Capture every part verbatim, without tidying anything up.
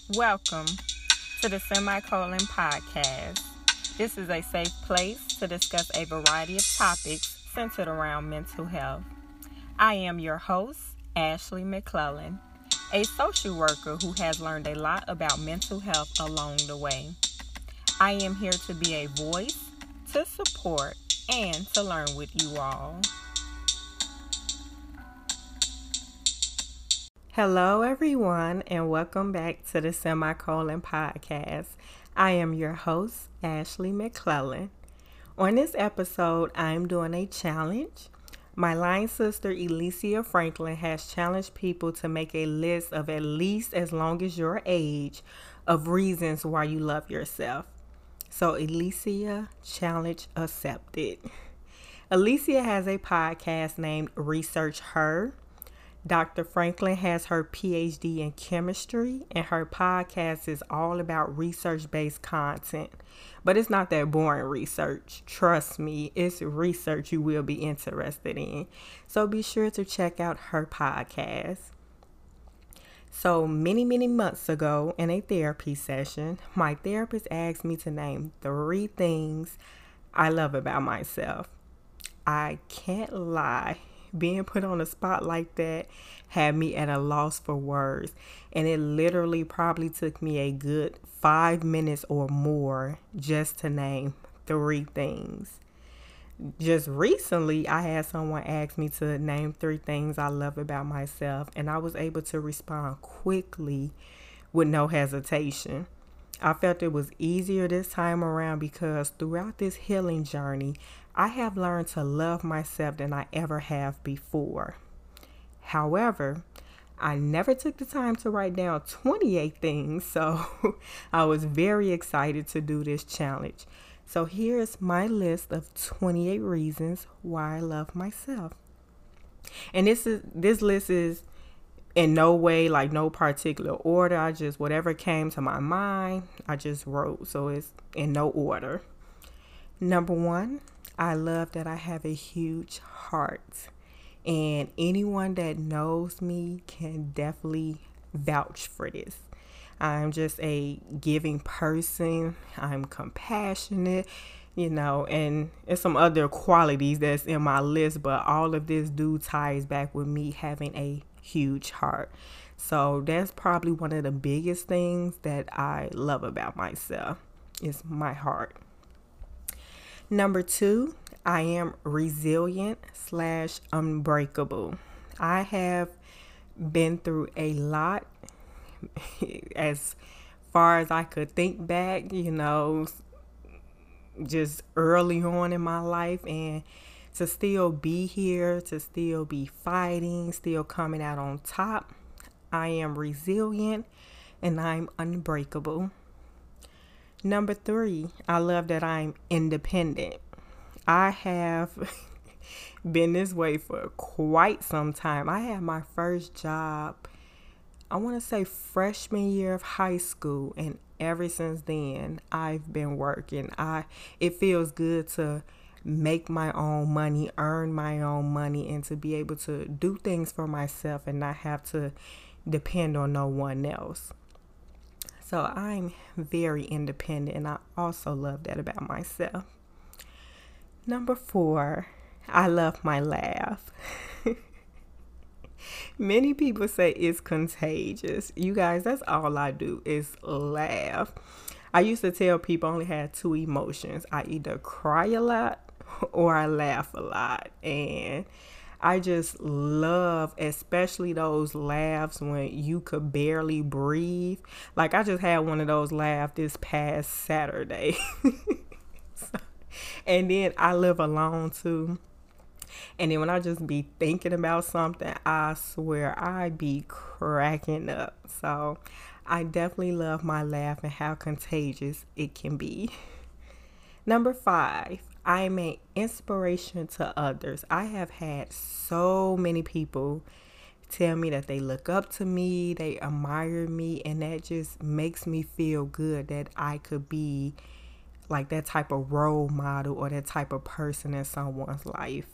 Welcome to the Semicolon Podcast. This is a safe place to discuss a variety of topics centered around mental health. I am your host, Ashley McClellan, a social worker who has learned a lot about mental health along the way. I am here to be a voice, to support, and to learn with you all. Hello, everyone, and welcome back to the Semicolon Podcast. I am your host, Ashley McClellan. On this episode, I'm doing a challenge. My line sister, Elysia Franklin, has challenged people to make a list of at least as long as your age of reasons why you love yourself. So, Elysia, challenge accepted. Elysia has a podcast named Research Her. Doctor Franklin has her P H D in chemistry, and her podcast is all about research-based content. But it's not that boring research. Trust me, it's research you will be interested in. So be sure to check out her podcast. So many, many months ago in a therapy session, my therapist asked me to name three things I love about myself. I can't lie. Being put on the spot like that had me at a loss for words, and it literally probably took me a good five minutes or more just to name three things. Just recently, I had someone ask me to name three things I love about myself, and I was able to respond quickly with no hesitation. I felt it was easier this time around because throughout this healing journey, I have learned to love myself than I ever have before. However, I never took the time to write down twenty-eight things, so I was very excited to do this challenge. So here's my list of twenty-eight reasons why I love myself. And this is this list is in no way, like no particular order. I just, whatever came to my mind, I just wrote. So it's in no order. Number one, I love that I have a huge heart. And anyone that knows me can definitely vouch for this. I'm just a giving person. I'm compassionate, you know, and there's some other qualities that's in my list, but all of this do ties back with me having a huge heart. So that's probably one of the biggest things that I love about myself is my heart. Number two, I am resilient slash unbreakable. I have been through a lot as far as I could think back, you know, just early on in my life, and to still be here, to still be fighting, still coming out on top. I am resilient and I'm unbreakable. Number three, I love that I'm independent. I have been this way for quite some time. I had my first job, I want to say freshman year of high school, and ever since then, I've been working. I it feels good to make my own money, earn my own money, and to be able to do things for myself and not have to depend on no one else. So I'm very independent, and I also love that about myself. Number four, I love my laugh. Many people say it's contagious. You guys, that's all I do is laugh. I used to tell people I only had two emotions. I either cry a lot or I laugh a lot. And I just love, especially those laughs when you could barely breathe. Like I just had one of those laughs this past Saturday. so, and then I live alone too. And then when I just be thinking about something, I swear I be cracking up. So I definitely love my laugh and how contagious it can be. Number five, I am an inspiration to others. I have had so many people tell me that they look up to me, they admire me, and that just makes me feel good that I could be like that type of role model or that type of person in someone's life.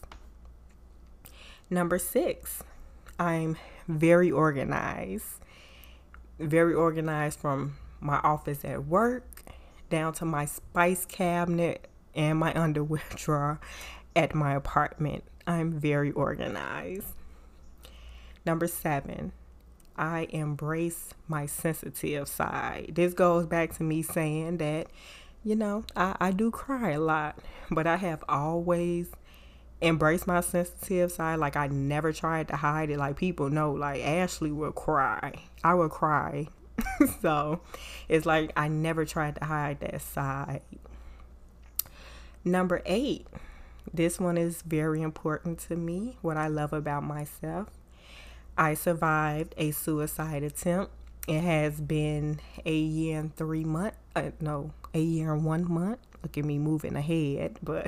Number six, I'm very organized. very organized from my office at work down to my spice cabinet and my underwear drawer at my apartment. I'm very organized. Number seven, I embrace my sensitive side. This goes back to me saying that, you know, I, I do cry a lot, but I have always embraced my sensitive side. Like, I never tried to hide it. Like, people know, like, Ashley will cry. I will cry. So it's like I never tried to hide that side. Number eight, this one is very important to me. What I love about myself. I survived a suicide attempt. It has been a year and three months. Uh, no, a year and one month. Look at me moving ahead, but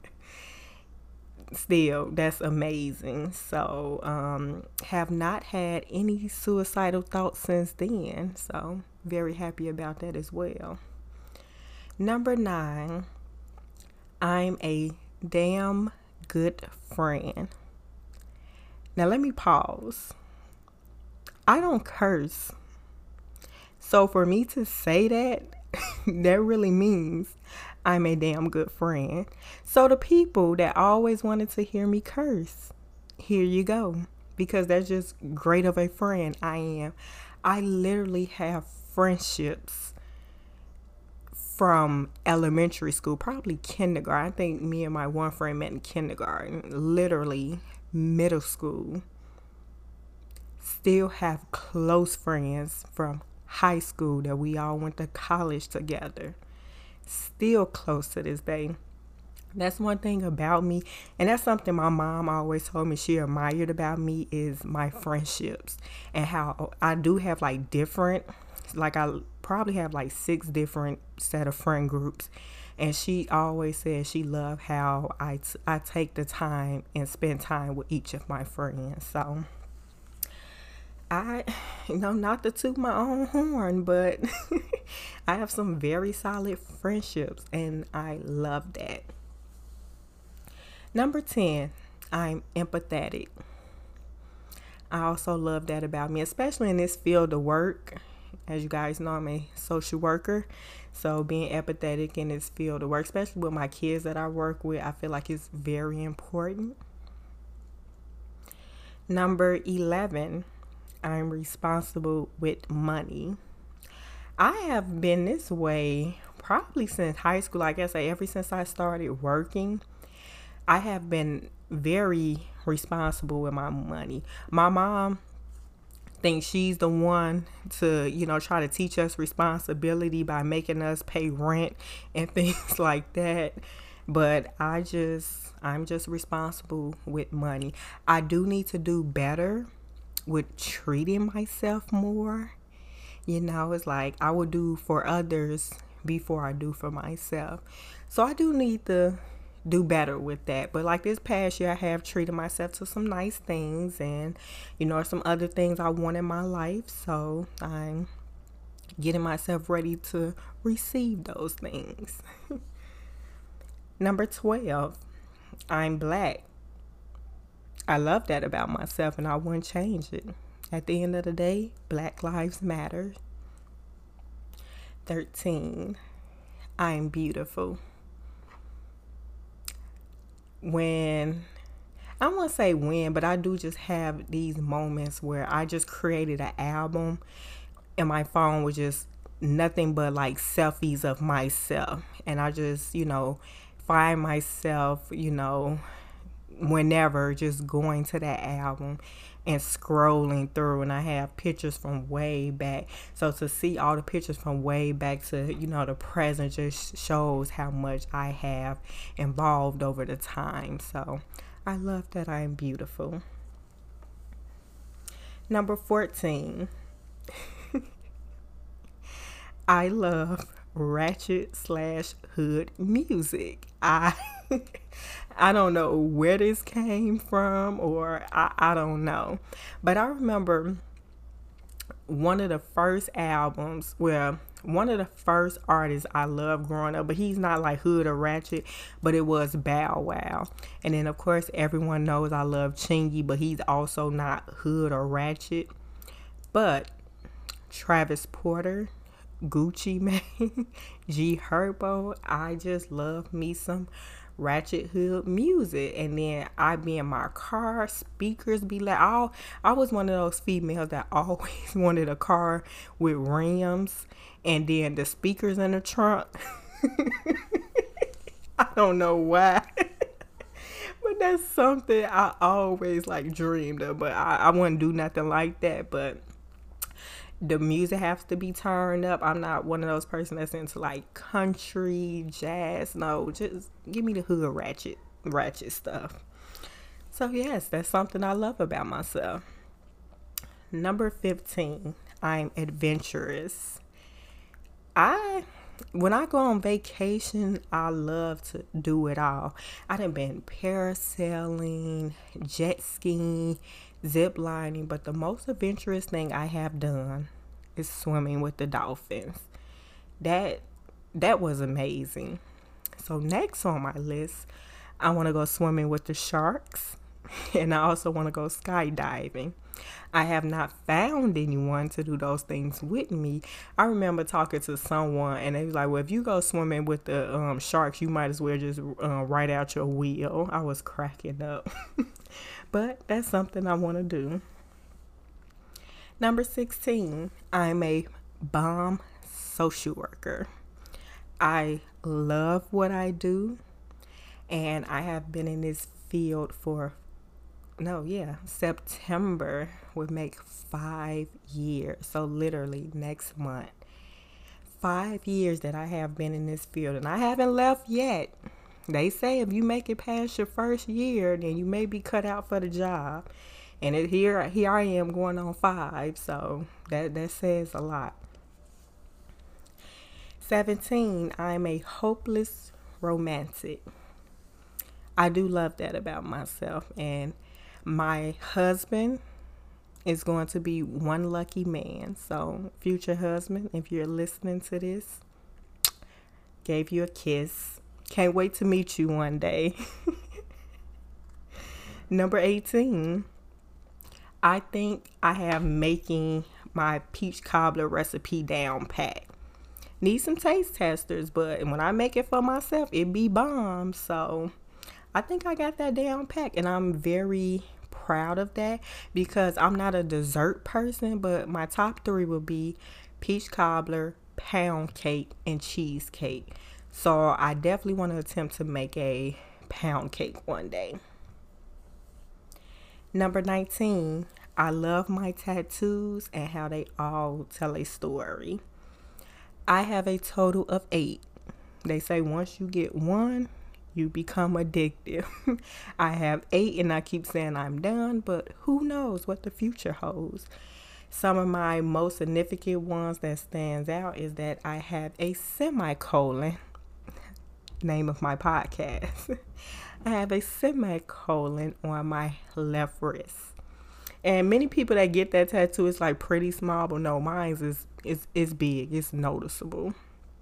still, that's amazing. So, um, have not had any suicidal thoughts since then. So, very happy about that as well. Number nine, I'm a damn good friend. Now, let me pause. I don't curse. So for me to say that, that really means I'm a damn good friend. So the people that always wanted to hear me curse, here you go. Because that's just great of a friend I am. I literally have friendships from elementary school, probably kindergarten. I think me and my one friend met in kindergarten. Literally middle school. Still have close friends from high school that we all went to college together. Still close to this day. That's one thing about me, and that's something my mom always told me she admired about me, is my friendships, and how I do have like different, like I probably have like six different set of friend groups. And she always says she loved how I, t- I take the time and spend time with each of my friends. So, I, you know, not to toot my own horn, but I have some very solid friendships, and I love that. Number ten, I'm empathetic. I also love that about me, especially in this field of work. As you guys know, I'm a social worker. So being empathetic in this field of work, especially with my kids that I work with, I feel like it's very important. Number eleven, I'm responsible with money. I have been this way probably since high school. Like I say, ever since I started working, I have been very responsible with my money. My mom think she's the one to, you know, try to teach us responsibility by making us pay rent and things like that. But I just, I'm just responsible with money. I do need to do better with treating myself more. You know, it's like I would do for others before I do for myself. So I do need to do better with that. But like this past year, I have treated myself to some nice things, and you know, some other things I want in my life. So I'm getting myself ready to receive those things. Number twelve, I'm black. I love that about myself, and I wouldn't change it. At the end of the day, Black Lives Matter. thirteen, I'm beautiful. When, I won't say when, but I do just have these moments where I just created an album and my phone was just nothing but like selfies of myself. And I just, you know, find myself, you know, whenever just going to that album and scrolling through, and I have pictures from way back. So to see all the pictures from way back to, you know, the present just shows how much I have evolved over the time. So I love that I am beautiful. Number fourteen, I love ratchet slash hood music. I I don't know where this came from, or I, I don't know. But I remember one of the first albums, well, one of the first artists I loved growing up, but he's not like hood or ratchet, but it was Bow Wow. And then, of course, everyone knows I love Chingy, but he's also not hood or ratchet. But Travis Porter, Gucci Mane, G Herbo. I just love me some ratchet hood music. And then I be in my car, speakers be like, I, I was one of those females that always wanted a car with rims and then the speakers in the trunk. I don't know why. But that's something I always like dreamed of. But I, I wouldn't do nothing like that. But the music has to be turned up. I'm not one of those person that's into like country, jazz. No, just give me the hood ratchet, ratchet stuff. So yes, that's something I love about myself. Number fifteen, I'm adventurous. I When I go on vacation, I love to do it all. I done been parasailing, jet skiing, zip lining, but the most adventurous thing I have done is swimming with the dolphins. That that was amazing. So next on my list, I want to go swimming with the sharks, and I also want to go skydiving. I have not found anyone to do those things with me. I remember talking to someone and they was like, well, if you go swimming with the um, sharks, you might as well just uh, write out your will. I was cracking up. But that's something I want to do. Number sixteen, I'm a bomb social worker. I love what I do, and I have been in this field for no, yeah, September would make five years. So literally next month, five years that I have been in this field, and I haven't left yet. They say if you make it past your first year, then you may be cut out for the job. And it, here, here I am going on five. So that that says a lot. seventeen, I'm a hopeless romantic. I do love that about myself, and my husband is going to be one lucky man. So, future husband, if you're listening to this, gave you a kiss. Can't wait to meet you one day. Number eighteen, I think I have making my peach cobbler recipe down pat. Need some taste testers, but when I make it for myself, it be bomb. So I think I got that down pat, and I'm very proud of that because I'm not a dessert person, but my top three will be peach cobbler, pound cake, and cheesecake. So I definitely want to attempt to make a pound cake one day. Number nineteen, I love my tattoos and how they all tell a story. I have a total of eight. They say once you get one, you become addictive. I have eight and I keep saying I'm done, but who knows what the future holds. Some of my most significant ones that stands out is that I have a semicolon, name of my podcast. I have a semicolon on my left wrist. And many people that get that tattoo, it's like pretty small, but no, mine's is, is, is big, it's noticeable.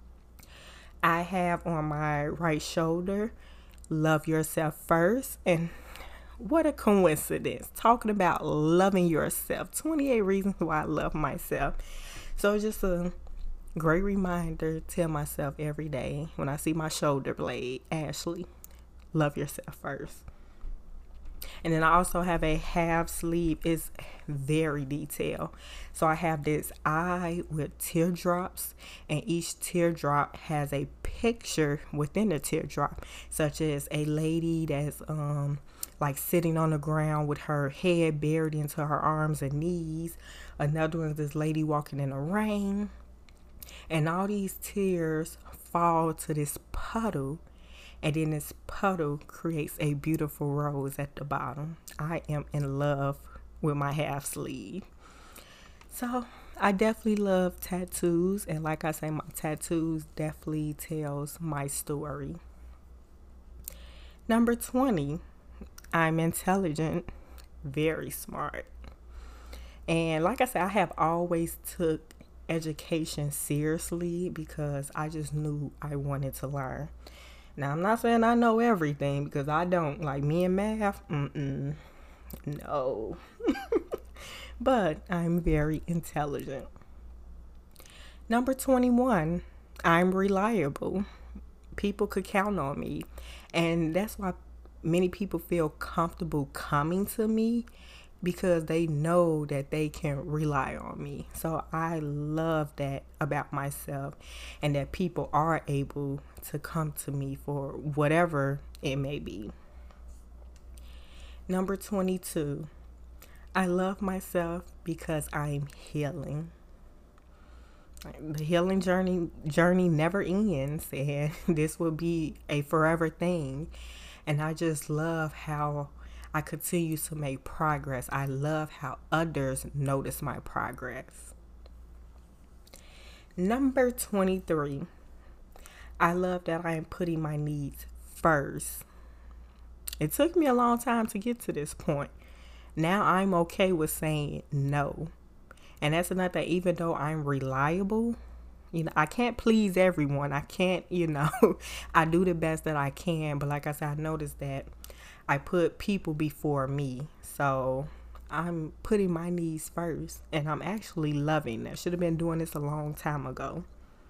I have on my right shoulder, love yourself first. And what a coincidence. Talking about loving yourself. twenty-eight reasons why I love myself. So it's just a great reminder to tell myself every day when I see my shoulder blade, Ashley, love yourself first. And then I also have a half sleeve. It's very detailed. So I have this eye with teardrops, and each teardrop has a picture within the teardrop, such as a lady that's um like sitting on the ground with her head buried into her arms and knees. Another one is this lady walking in the rain. And all these tears fall to this puddle. And then this puddle creates a beautiful rose at the bottom. I am in love with my half sleeve. So I definitely love tattoos. And like I say, my tattoos definitely tells my story. Number twenty, I'm intelligent, very smart. And like I said, I have always took education seriously because I just knew I wanted to learn. Now, I'm not saying I know everything because I don't. Like me and math, mm-mm, no. But I'm very intelligent. Number twenty-one, I'm reliable. People could count on me. And that's why many people feel comfortable coming to me because they know that they can rely on me. So I love that about myself and that people are able to come to me for whatever it may be. Number twenty-two, I love myself because I'm healing. The healing journey journey never ends, and this will be a forever thing. And I just love how I continue to make progress. I love how others notice my progress. Number twenty-three, I love that I am putting my needs first. It took me a long time to get to this point. Now I'm okay with saying no. And that's another thing, even though I'm reliable, you know, I can't please everyone. I can't, you know, I do the best that I can. But like I said, I noticed that I put people before me. So I'm putting my needs first. And I'm actually loving that. Should have been doing this a long time ago.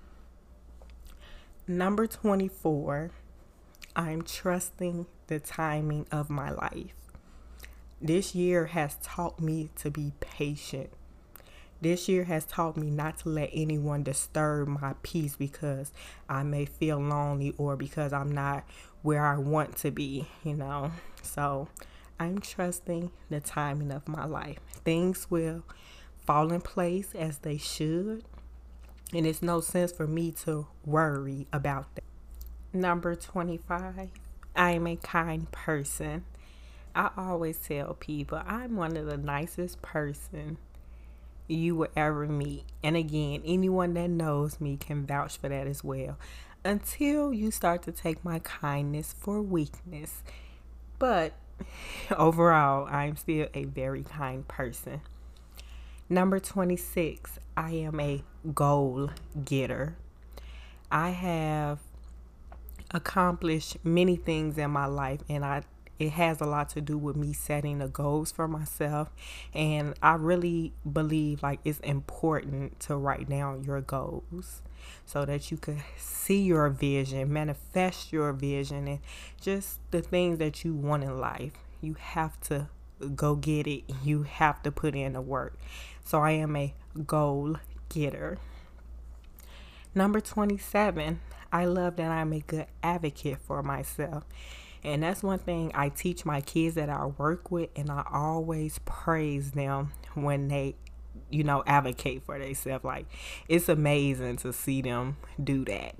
Number twenty-four, I'm trusting the timing of my life. This year has taught me to be patient. This year has taught me not to let anyone disturb my peace because I may feel lonely or because I'm not where I want to be, you know. So I'm trusting the timing of my life. Things will fall in place as they should. And it's no sense for me to worry about that. Number twenty-five, I am a kind person. I always tell people I'm one of the nicest person you will ever meet. And again, anyone that knows me can vouch for that as well. Until you start to take my kindness for weakness. But overall, I'm still a very kind person. Number twenty-six, I am a goal getter. I have accomplished many things in my life, and I it has a lot to do with me setting the goals for myself. And I really believe like it's important to write down your goals so that you can see your vision, manifest your vision, and just the things that you want in life. You have to go get it. You have to put in the work. So I am a goal getter. Number twenty-seven, I love that I'm a good advocate for myself. And that's one thing I teach my kids that I work with, and I always praise them when they, you know, advocate for themselves. Like, it's amazing to see them do that.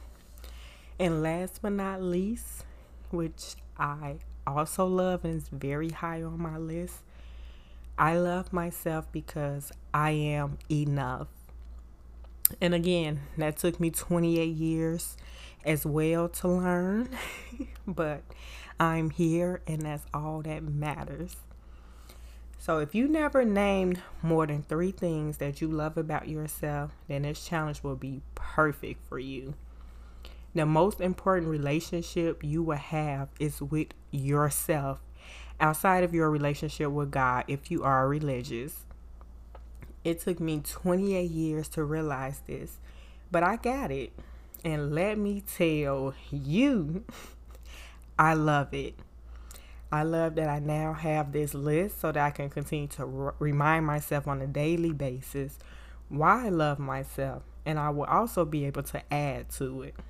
And last but not least, which I also love and is very high on my list, I love myself because I am enough. And again, that took me twenty-eight years as well to learn, but I'm here and that's all that matters. So if you never named more than three things that you love about yourself, then this challenge will be perfect for you. The most important relationship you will have is with yourself, outside of your relationship with God if you are religious. It took me twenty-eight years to realize this, but I got it. And let me tell you, I love it. I love that I now have this list so that I can continue to r- remind myself on a daily basis why I love myself. And I will also be able to add to it.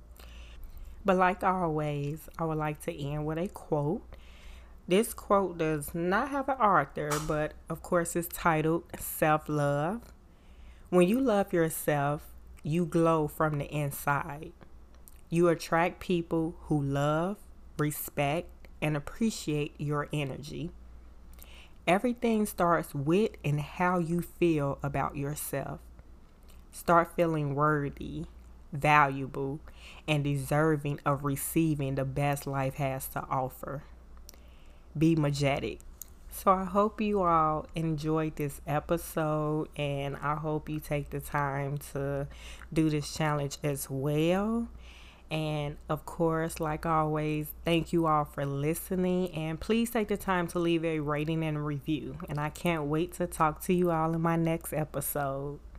But like always, I would like to end with a quote. This quote does not have an author, but of course it's titled Self-Love. When you love yourself, you glow from the inside. You attract people who love, respect, and appreciate your energy. Everything starts with and how you feel about yourself. Start feeling worthy, valuable, and deserving of receiving the best life has to offer. Be majestic. So I hope you all enjoyed this episode, and I hope you take the time to do this challenge as well. And of course, like always, thank you all for listening, and please take the time to leave a rating and review. And I can't wait to talk to you all in my next episode.